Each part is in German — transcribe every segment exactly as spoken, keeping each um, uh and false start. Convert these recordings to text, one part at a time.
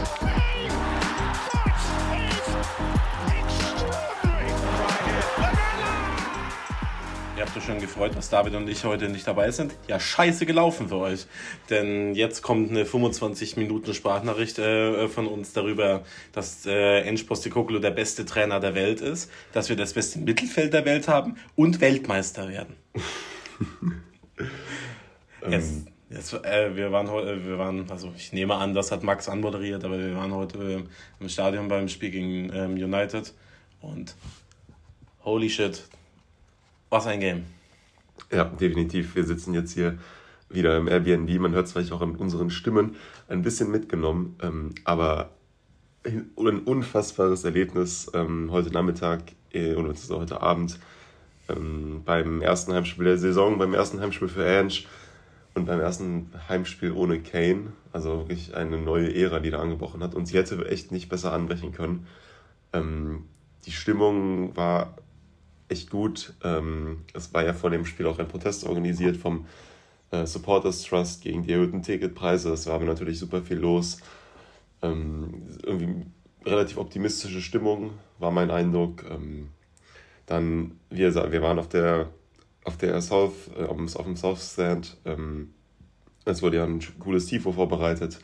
Ihr habt euch schon gefreut, dass David und ich heute nicht dabei sind. Ja, scheiße gelaufen für euch. Denn jetzt kommt eine fünfundzwanzig Minuten Sprachnachricht äh, von uns darüber, dass äh, Ange Postecoglou der beste Trainer der Welt ist, dass wir das beste Mittelfeld der Welt haben und Weltmeister werden. jetzt, jetzt, äh, wir waren heute, wir waren, also ich nehme an, das hat Max anmoderiert, aber wir waren heute äh, im Stadion beim Spiel gegen ähm, United und holy shit. Was ein Game. Ja, definitiv. Wir sitzen jetzt hier wieder im Airbnb. Man hört es vielleicht auch an unseren Stimmen ein bisschen mitgenommen. Ähm, aber ein unfassbares Erlebnis ähm, heute Nachmittag äh, oder heute Abend ähm, beim ersten Heimspiel der Saison, beim ersten Heimspiel für Ange und beim ersten Heimspiel ohne Kane. Also wirklich eine neue Ära, die da angebrochen hat. Und sie hätte echt nicht besser anbrechen können. Ähm, die Stimmung war echt gut. Ähm, es war ja vor dem Spiel auch ein Protest organisiert vom äh, Supporters Trust gegen die erhöhten Ticketpreise. Es war aber natürlich super viel los. Ähm, irgendwie relativ optimistische Stimmung, war mein Eindruck. Ähm, dann, wie gesagt, wir waren auf der auf der South, äh, auf dem South Stand. Ähm, es wurde ja ein cooles Tifo vorbereitet.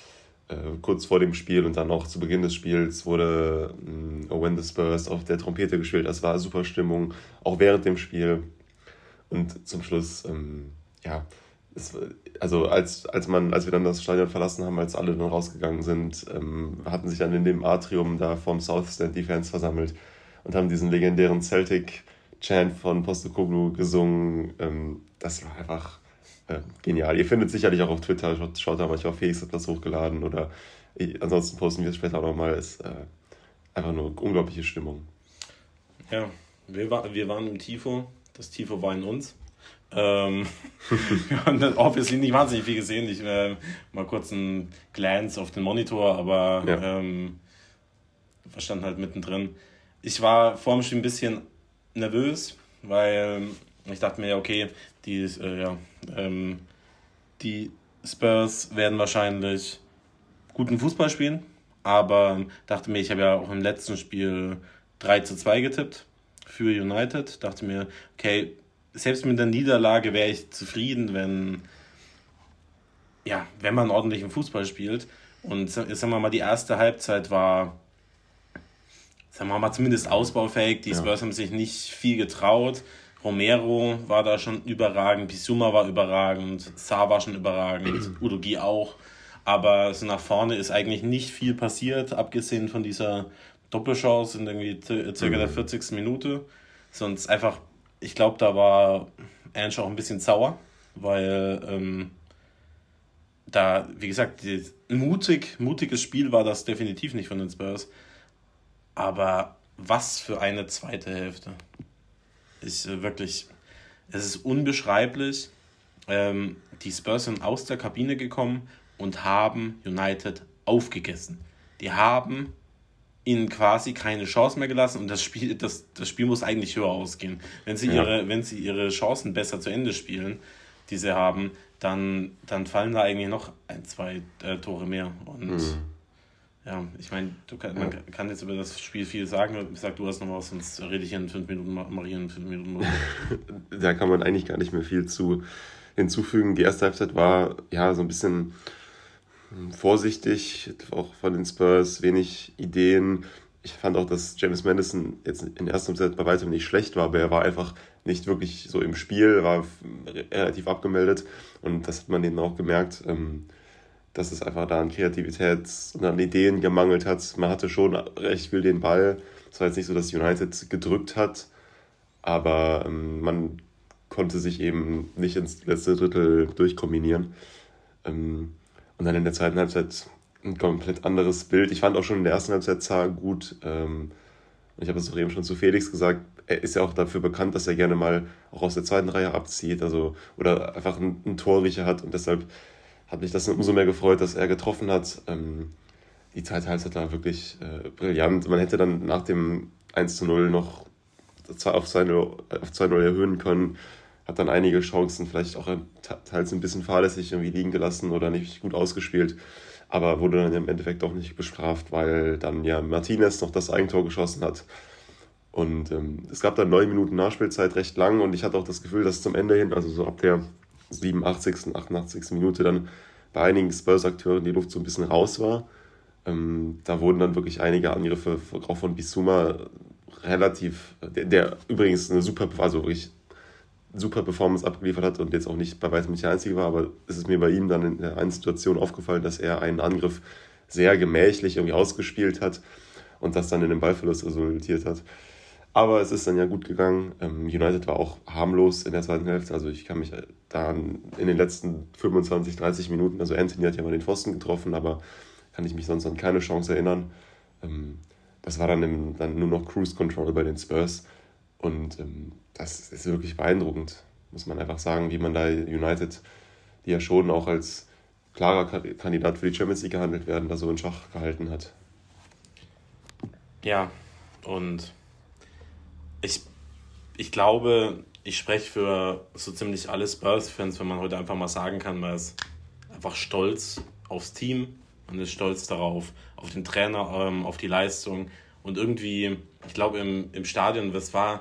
Äh, kurz vor dem Spiel und dann auch zu Beginn des Spiels wurde äh, Oh When the Spurs auf der Trompete gespielt. Das war super Stimmung, auch während dem Spiel. Und zum Schluss, ähm, ja, es, also als, als, man, als wir dann das Stadion verlassen haben, als alle dann rausgegangen sind, ähm, hatten sich dann in dem Atrium da vom South Stand die Fans versammelt und haben diesen legendären Celtic-Chant von Postecoglou gesungen. Ähm, das war einfach Äh, genial. Ihr findet sicherlich auch auf Twitter, schaut, schaut da manchmal auf Felix hat das hochgeladen oder ich, ansonsten posten wir es später auch nochmal. Es ist äh, einfach nur unglaubliche Stimmung. Ja, wir, war, wir waren im Tifo, das Tifo war in uns. Ähm, wir haben obviously nicht wahnsinnig viel gesehen. Ich äh, mal kurz einen Glance auf den Monitor, aber ja. ähm, wir standen halt mittendrin. Ich war vor dem Spiel ein bisschen nervös, weil ich dachte mir, okay, die, äh, ja, ähm, die Spurs werden wahrscheinlich guten Fußball spielen, aber dachte mir, ich habe ja auch im letzten Spiel drei zu zwei getippt für United. Dachte mir, okay, selbst mit der Niederlage wäre ich zufrieden, wenn, ja, wenn man ordentlichen Fußball spielt. Und sagen wir mal, die erste Halbzeit war, sagen wir mal, zumindest ausbaufähig. Die Spurs ja. haben sich nicht viel getraut. Romero war da schon überragend, Bissouma war überragend, Sarr war schon überragend, Udogie auch. Aber so nach vorne ist eigentlich nicht viel passiert, abgesehen von dieser Doppelchance in irgendwie circa der vierzigsten Minute. Sonst einfach, ich glaube, da war Ange auch ein bisschen sauer, weil ähm, da, wie gesagt, die, mutig, mutiges Spiel war das definitiv nicht von den Spurs. Aber was für eine zweite Hälfte. Ist äh, wirklich, es ist unbeschreiblich. Ähm, die Spurs sind aus der Kabine gekommen und haben United aufgegessen. Die haben ihnen quasi keine Chance mehr gelassen und das Spiel, das, das Spiel muss eigentlich höher ausgehen. Wenn sie, ja. ihre, wenn sie ihre Chancen besser zu Ende spielen, die sie haben, dann, dann fallen da eigentlich noch ein, zwei äh, Tore mehr. Und mhm. ja, ich meine, kann, man ja. kann jetzt über das Spiel viel sagen. Ich sag, du hast noch was, sonst rede ich in fünf Minuten, mache ich in fünf Minuten. Da kann man eigentlich gar nicht mehr viel zu hinzufügen. Die erste Halbzeit war ja so ein bisschen vorsichtig, auch von den Spurs, wenig Ideen. Ich fand auch, dass James Maddison jetzt in der ersten Halbzeit bei weitem nicht schlecht war, aber er war einfach nicht wirklich so im Spiel, war relativ abgemeldet und das hat man denen auch gemerkt, dass es einfach da an Kreativität und an Ideen gemangelt hat. Man hatte schon recht viel den Ball. Es war jetzt nicht so, dass United gedrückt hat, aber ähm, man konnte sich eben nicht ins letzte Drittel durchkombinieren. Ähm, und dann in der zweiten Halbzeit ein komplett anderes Bild. Ich fand auch schon in der ersten Halbzeit Sarr gut. Ähm, ich habe es auch eben schon zu Felix gesagt, er ist ja auch dafür bekannt, dass er gerne mal auch aus der zweiten Reihe abzieht, also oder einfach einen, einen Torriecher hat und deshalb hat mich das umso mehr gefreut, dass er getroffen hat. Ähm, die zweite Halbzeit war wirklich äh, brillant. Man hätte dann nach dem eins zu null noch auf zwei null erhöhen können. Hat dann einige Chancen, vielleicht auch teils ein bisschen fahrlässig irgendwie liegen gelassen oder nicht gut ausgespielt. aber wurde dann im Endeffekt auch nicht bestraft, weil dann ja Martinez noch das Eigentor geschossen hat. Und ähm, es gab dann neun Minuten Nachspielzeit, recht lang, und ich hatte auch das Gefühl, dass zum Ende hin, also so ab der siebenundachtzigsten, achtundachtzigsten Minute dann bei einigen Spurs-Akteuren die Luft so ein bisschen raus war. Ähm, da wurden dann wirklich einige Angriffe, auch von Bissouma, relativ, der, der übrigens eine super, also wirklich super Performance abgeliefert hat und jetzt auch nicht bei weitem nicht der Einzige war, aber es ist mir bei ihm dann in der einen Situation aufgefallen, dass er einen Angriff sehr gemächlich irgendwie ausgespielt hat und das dann in einem Ballverlust resultiert hat. Aber es ist dann ja gut gegangen. United war auch harmlos in der zweiten Hälfte. Also ich kann mich da in den letzten fünfundzwanzig, dreißig Minuten, also Anthony hat ja mal den Pfosten getroffen, aber kann ich mich sonst an keine Chance erinnern. Das war dann, im, dann nur noch Cruise Control bei den Spurs. Und das ist wirklich beeindruckend, muss man einfach sagen, wie man da United, die ja schon auch als klarer Kandidat für die Champions League gehandelt werden, da so in Schach gehalten hat. Ja, und ich, ich glaube, ich spreche für so ziemlich alle Spurs-Fans, wenn man heute einfach mal sagen kann, man ist einfach stolz aufs Team, man ist stolz darauf, auf den Trainer, ähm, auf die Leistung und irgendwie, ich glaube im, im Stadion, das war,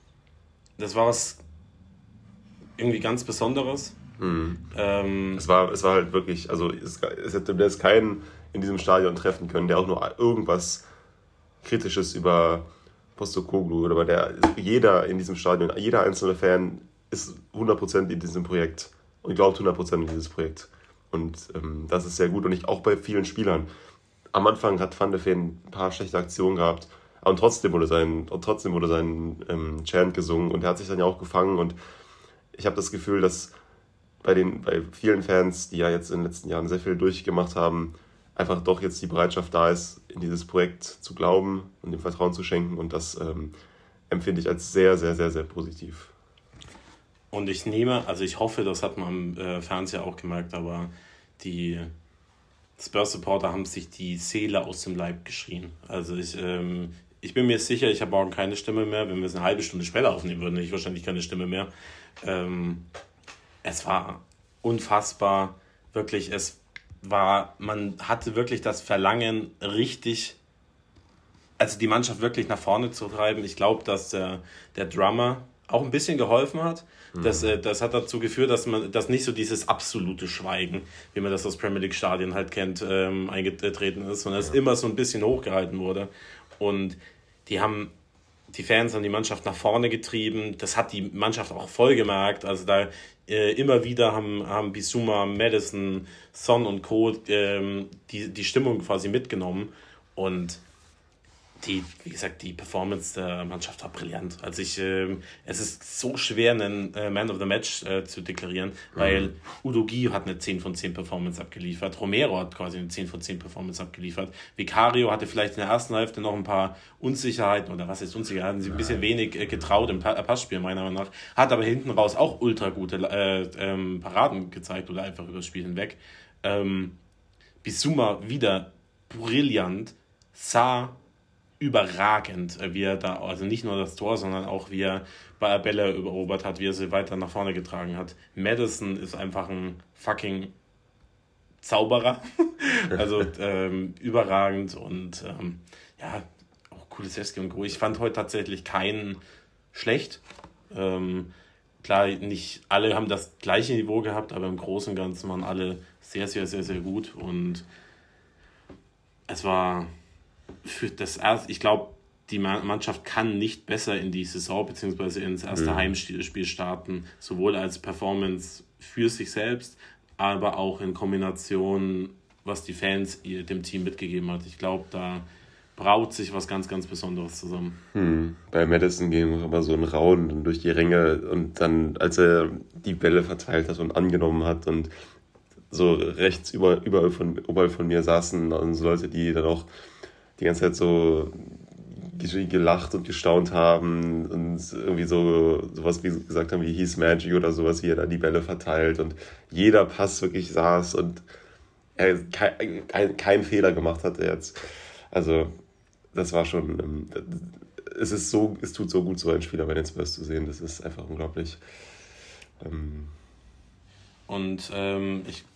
das war was irgendwie ganz Besonderes. Mhm. Ähm, es, war, es war halt wirklich, also es, es hätte jetzt keinen in diesem Stadion treffen können, der auch nur irgendwas Kritisches über Postecoglou oder bei der jeder in diesem Stadion, jeder einzelne Fan ist hundert Prozent in diesem Projekt und glaubt hundert Prozent in dieses Projekt. Und ähm, das ist sehr gut und ich, auch bei vielen Spielern. Am Anfang hat Van de Ven ein paar schlechte Aktionen gehabt, aber trotzdem wurde sein, und trotzdem wurde sein ähm, Chant gesungen und er hat sich dann ja auch gefangen und ich habe das Gefühl, dass bei den bei vielen Fans, die ja jetzt in den letzten Jahren sehr viel durchgemacht haben, einfach doch jetzt die Bereitschaft da ist, in dieses Projekt zu glauben und dem Vertrauen zu schenken. Und das ähm, empfinde ich als sehr, sehr, sehr, sehr positiv. Und ich nehme, also ich hoffe, das hat man am äh, Fernseher auch gemerkt, aber die Spurs-Supporter haben sich die Seele aus dem Leib geschrien. Also ich, ähm, ich bin mir sicher, ich habe morgen keine Stimme mehr. Wenn wir es eine halbe Stunde später aufnehmen würden, hätte ich wahrscheinlich keine Stimme mehr. Ähm, es war unfassbar, wirklich, es war, man hatte wirklich das Verlangen, richtig, also die Mannschaft wirklich nach vorne zu treiben. Ich glaube, dass der, der Drummer auch ein bisschen geholfen hat. Mhm. Das, das hat dazu geführt, dass man, dass nicht so dieses absolute Schweigen, wie man das aus Premier League Stadien halt kennt, ähm, eingetreten ist, sondern ja. es immer so ein bisschen hochgehalten wurde. Und die haben die Fans haben die Mannschaft nach vorne getrieben. Das hat die Mannschaft auch voll gemerkt. Also da äh, immer wieder haben, haben Bissouma, Maddison, Son und Co. Ähm, die, die Stimmung quasi mitgenommen. Und die, wie gesagt, die Performance der Mannschaft war brillant. Also ich, äh, es ist so schwer, einen äh, Man of the Match äh, zu deklarieren, weil mhm. Udogie hat eine zehn von zehn Performance abgeliefert, Romero hat quasi eine zehn von zehn Performance abgeliefert, Vicario hatte vielleicht in der ersten Hälfte noch ein paar Unsicherheiten, oder was ist Unsicherheiten, sie ein bisschen wenig äh, getraut im pa- Passspiel meiner Meinung nach, hat aber hinten raus auch ultra gute äh, ähm, Paraden gezeigt oder einfach übers Spiel hinweg. Ähm, Bissouma wieder brillant, sah überragend, wie er da, also nicht nur das Tor, sondern auch wie er bei Bälle erobert hat, wie er sie weiter nach vorne getragen hat. Maddison ist einfach ein fucking Zauberer, also ähm, überragend und ähm, ja, auch Kulusevski und Co. Ich fand heute tatsächlich keinen schlecht. Ähm, klar, nicht alle haben das gleiche Niveau gehabt, aber im Großen und Ganzen waren alle sehr, sehr, sehr, sehr gut und es war für das erste, ich glaube, die Mannschaft kann nicht besser in die Saison bzw. ins erste mhm. Heimspiel starten, sowohl als Performance für sich selbst, aber auch in Kombination, was die Fans dem Team mitgegeben hat. Ich glaube, da braut sich was ganz, ganz Besonderes zusammen. Hm. Bei Maddison ging aber so ein Raunen durch die Ränge und dann, als er die Bälle verteilt hat und angenommen hat und so rechts über, überall, von, überall von mir saßen und so Leute, die dann auch die ganze Zeit so gelacht und gestaunt haben und irgendwie so sowas wie gesagt haben wie He's Magic oder sowas, wie er da die Bälle verteilt und jeder Pass wirklich saß und er kein, kein, keinen Fehler gemacht hat er jetzt. Also das war schon, es ist so, es tut so gut, so einen Spieler bei den Spurs zu sehen, das ist einfach unglaublich. Und ähm, ich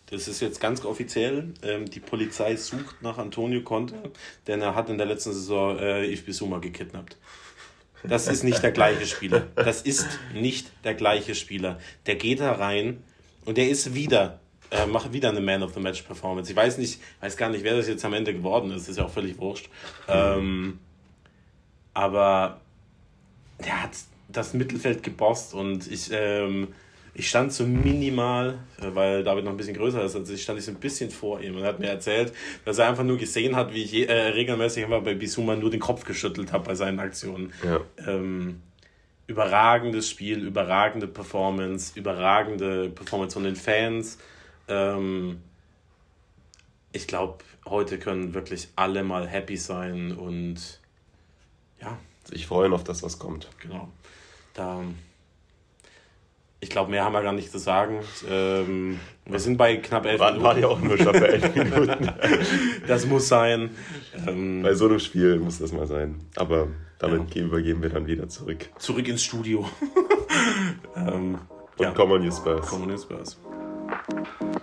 Das ist jetzt ganz offiziell. Ähm, die Polizei sucht nach Antonio Conte, denn er hat in der letzten Saison äh, Yves Bissouma gekidnappt. Das ist nicht der gleiche Spieler. Das ist nicht der gleiche Spieler. Der geht da rein und der ist wieder, äh, macht wieder eine Man of the Match Performance. Ich weiß nicht, weiß gar nicht, wer das jetzt am Ende geworden ist. Das ist ja auch völlig wurscht. Ähm, aber der hat das Mittelfeld gebosst und ich, ähm, ich stand so minimal, weil David noch ein bisschen größer ist als ich, stand ich so ein bisschen vor ihm und er hat mir erzählt, dass er einfach nur gesehen hat, wie ich je, äh, regelmäßig einfach bei Bissouma nur den Kopf geschüttelt habe bei seinen Aktionen. Ja. Ähm, überragendes Spiel, überragende Performance, überragende Performance von den Fans. Ähm, ich glaube, heute können wirklich alle mal happy sein und ja. Sich freuen auf das, was kommt. Genau. Da, ich glaube, mehr haben wir gar nicht zu sagen. Ähm, wir sind bei knapp elf war, Minuten. War ja auch nur schon bei elf Minuten. Das muss sein. Ähm, bei so einem Spiel muss das mal sein. Aber damit ja. übergeben wir dann wieder zurück. Zurück ins Studio. ähm, Und ja. Come on, you Spurs. Come on, you Spurs.